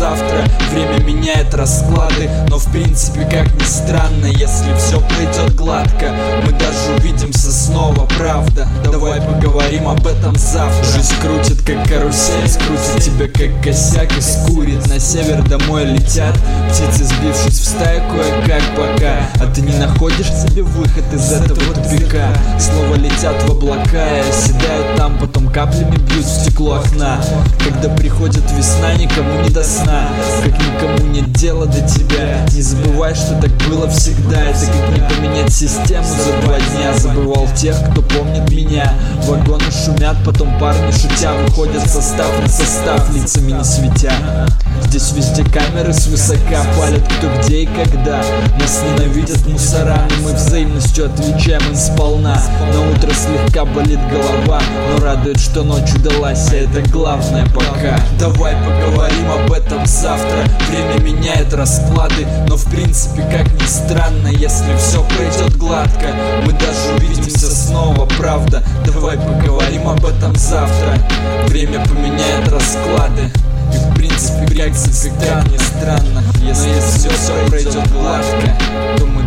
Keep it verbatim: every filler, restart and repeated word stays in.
завтра. Время меняет расклады, но в принципе, как ни странно, если все пройдет гладко, мы даже увидимся снова, правда. Давай поговорим об этом завтра. Жизнь крутит как карусель, скрутит тебя как косяк и скурит. На север домой летят птицы, сбившись в стаю кое-как пока. А ты не находишь себе выход из этого тупика. Снова летят в облака и оседают там, потом каплями бьют в стекло окна. Когда приходит весна, никому не до сна, как никому нет дела до тебя. Не забывай, что так было всегда. Это как не поменять систему за два дня. Забывал тех, кто помнит меня. Вагоны шумят, потом парни шутя выходят в состав на состав, лицами не светя. Здесь везде камеры свысока палят кто где и когда. Нас ненавидят мусора, но мы взаимностью отвечаем им сполна. На утро слегка болит голова, но радует, что ночь удалась, а это главное пока. Давай поговорим об этом завтра. Время меняет расклады, но в принципе, как ни странно, если все пройдет гладко, мы даже увидимся снова, правда. Давай поговорим об этом завтра. Время поменяет расклады, и в принципе, как ни странно, если все пройдет гладко, то мы